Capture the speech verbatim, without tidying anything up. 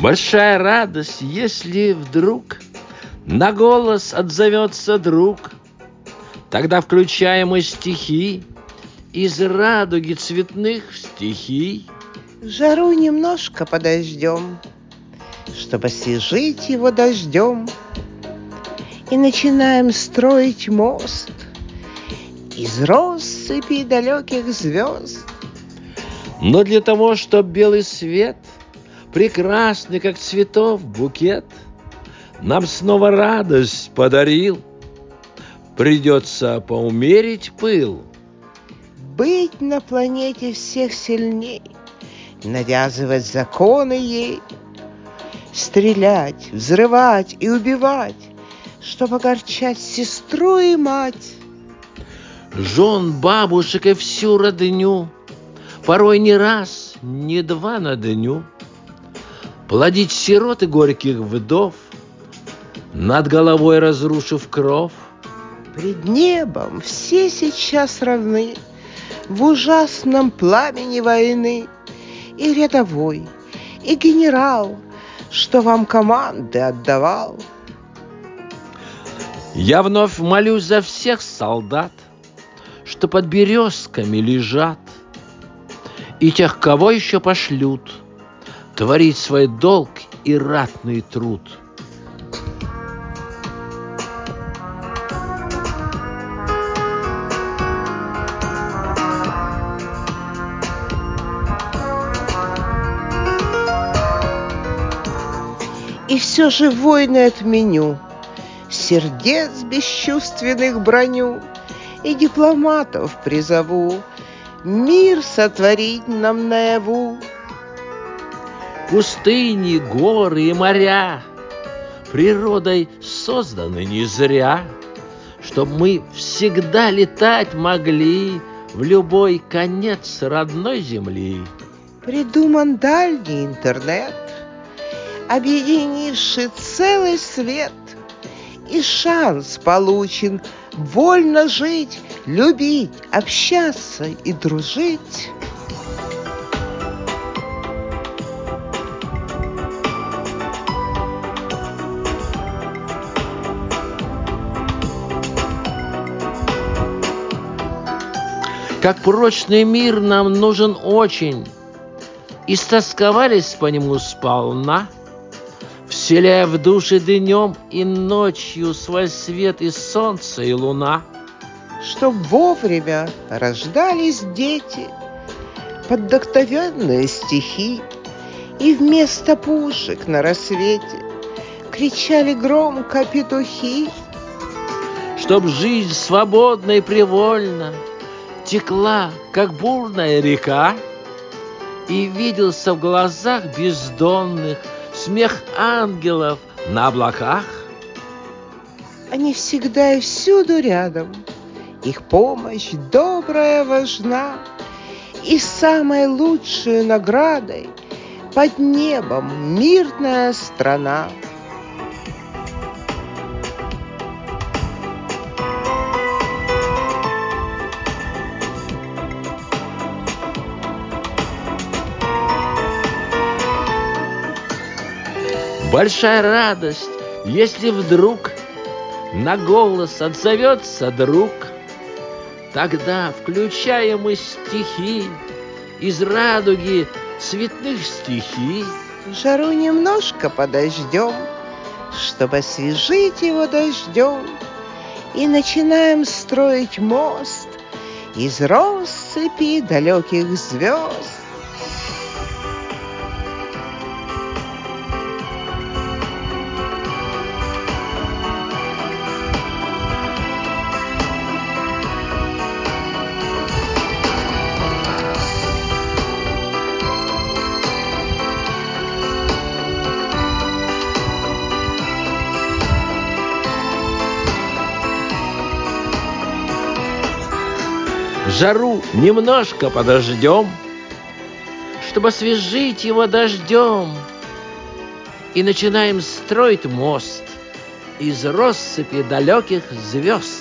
Большая радость, если вдруг на голос отзовется друг. Тогда включаем мы стихи из радуги цветных стихий. В жару немножко подождем, чтобы освежить его дождем. И начинаем строить мост из россыпи далеких звезд. Но для того, чтоб белый свет, прекрасный, как цветов букет, нам снова радость подарил, придется поумерить пыл. Быть на планете всех сильней, навязывать законы ей, стрелять, взрывать и убивать, чтоб огорчать сестру и мать. Жен, бабушек и всю родню, порой не раз, не два на дню, плодить сирот и горьких вдов, над головой разрушив кров. Пред небом все сейчас равны в ужасном пламени войны. И рядовой, и генерал, что вам команды отдавал. Я вновь молюсь за всех солдат, что под березками лежат, и тех, кого еще пошлют творить свой долг и ратный труд. И все же войны отменю, сердец бесчувственных броню, и дипломатов призову мир сотворить нам наяву. Пустыни, горы и моря природой созданы не зря, чтоб мы всегда летать могли в любой конец родной земли. Придуман дальний интернет, объединивший целый свет, и шанс получен вольно жить, любить, общаться и дружить. Как прочный мир нам нужен очень, истосковались по нему сполна, вселяя в души днем и ночью свой свет и солнце, и луна. Чтоб вовремя рождались дети под вдохновенные стихи, и вместо пушек на рассвете кричали громко петухи. Чтоб жизнь свободно и привольно текла, как бурная река, и виделся в глазах бездонных смех ангелов на облаках. Они всегда и всюду рядом, их помощь добрая важна, и самой лучшей наградой под небом мирная страна. Большая радость, если вдруг на голос отзовется друг. Тогда включаем мы стихи из радуги цветных стихий. В жару немножко подождем, чтобы освежить его дождем, и начинаем строить мост из россыпи далеких звезд. Жару немножко подождем, чтобы освежить его дождем, и начинаем строить мост из россыпи далеких звезд.